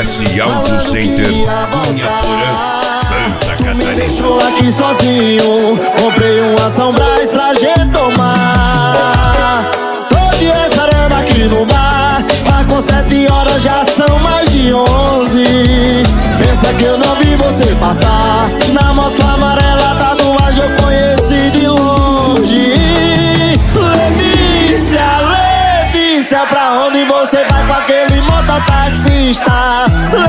JS Auto Center, Cunha Porã, Santa Catarina. Me deixou aqui sozinho, comprei uma São Brás pra gente tomar. Tô te esperando aqui no bar, marcou 7 horas, já são mais de 11. Pensa que eu não vi você passar, na moto amarela, tatuagem eu conheci de longe. Letícia, pra onde você vai com aquele mototaxista?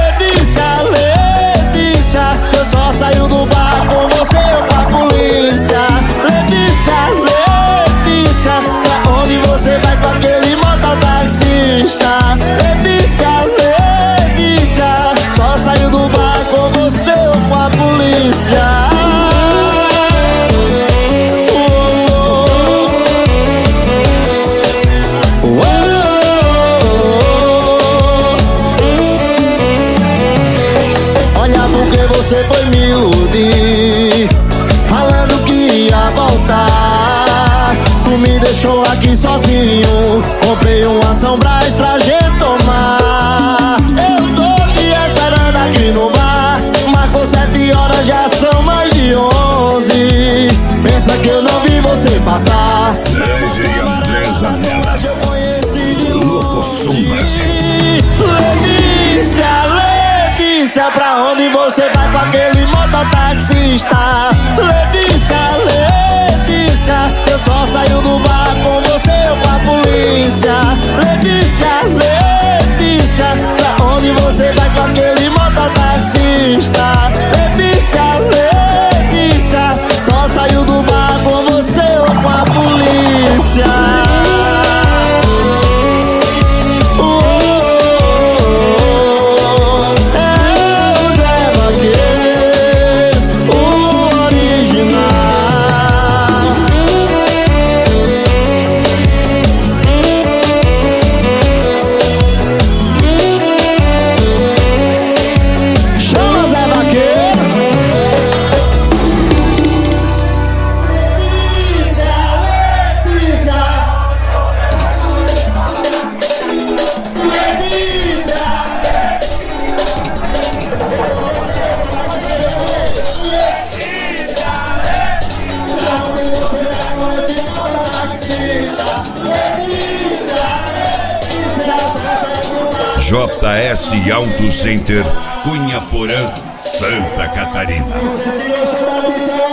Letícia, eu só saio do bar com você ou com a polícia. Letícia, pra onde você vai com aquele mototaxista? Letícia, só saio do bar com você ou com a polícia. Você foi me iludir, falando que ia voltar. Tu me deixou aqui sozinho, comprei uma São Brás pra gente tomar. Eu tô te esperando aqui no bar, marcou 7 horas, já são mais de 11. Pensa que eu não vi você passar. Grande André Zanella, eu conheci de Locosom Brasil. Letícia, pra onde você vai com aquele mototaxista? Letícia, eu só saio do bar com você ou com a polícia. Letícia, pra onde você vai com aquele mototaxista? Letícia, só saio do bar com você ou com a polícia. JS Auto Center, Cunha Porã, Santa Catarina.